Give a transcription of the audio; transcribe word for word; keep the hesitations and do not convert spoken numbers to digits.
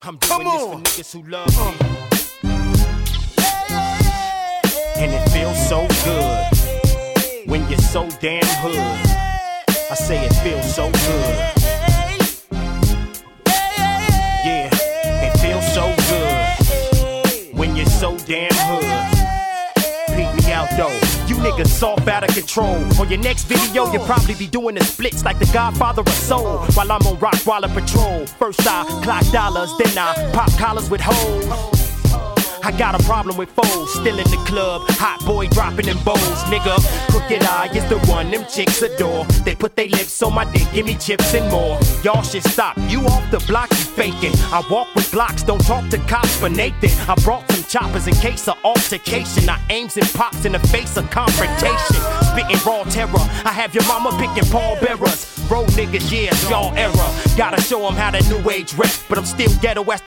I'm doing this for niggas who love me. And it feels so good when you're so damn hood. I say it feels so good. Yeah, it feels so good when you're so damn hood. Peek me out though. You niggas soft out of control. On your next video, you'll probably be doing the splits like the Godfather of Soul. While I'm on Rottweiler Patrol. First I clock dollars, then I pop collars with hoes. I got a problem with foes, still in the club, hot boy dropping them bowls, nigga. Crooked Eye is the one them chicks adore. They put they lips on my dick, give me chips and more. Y'all should stop, you off the block, you faking. I walk with blocks, don't talk to cops for Nathan. I brought some choppers in case of altercation. I aims and pops in the face of confrontation. Spitting raw terror, I have your mama picking pallbearers. Road niggas, yeah, it's y'all era. Gotta show them how the new age rap, but I'm still ghetto as